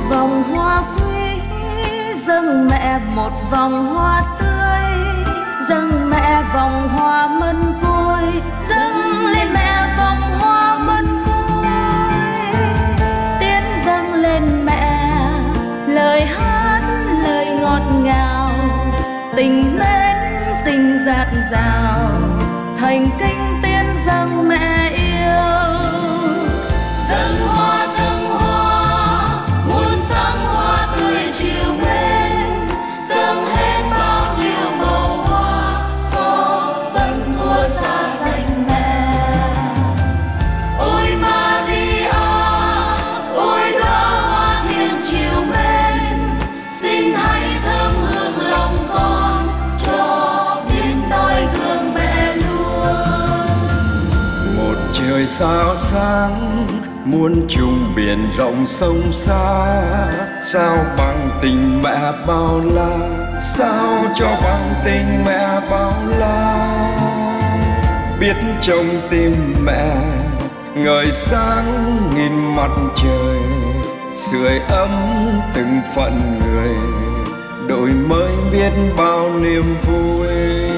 vòng hoa quý, dâng mẹ một vòng hoa tươi, dâng mẹ vòng hoa mân côi, dâng lên mẹ vòng hoa mân côi. Tiến dâng lên mẹ lời hát, lời ngọt ngào, tình mến tình dạt dào, thành kính tiến dâng mẹ yêu. Dâng hoa muôn sắc hoa tươi chiều mến, dâng hết bao nhiêu màu hoa, gió vẫn thua xa danh mẹ. Ôi Maria, ôi đóa hoa thiêng chiều mến, xin hãy thơm hương lòng con, cho biết noi gương mẹ luôn. Một trời sao sáng, muôn trùng biển rộng sông xa, sao bằng tình mẹ bao la, sao cho bằng tình mẹ bao la. Biết trong tim mẹ ngời sáng nghìn mặt trời, sưởi ấm từng phận người, đổi mới biết bao niềm vui.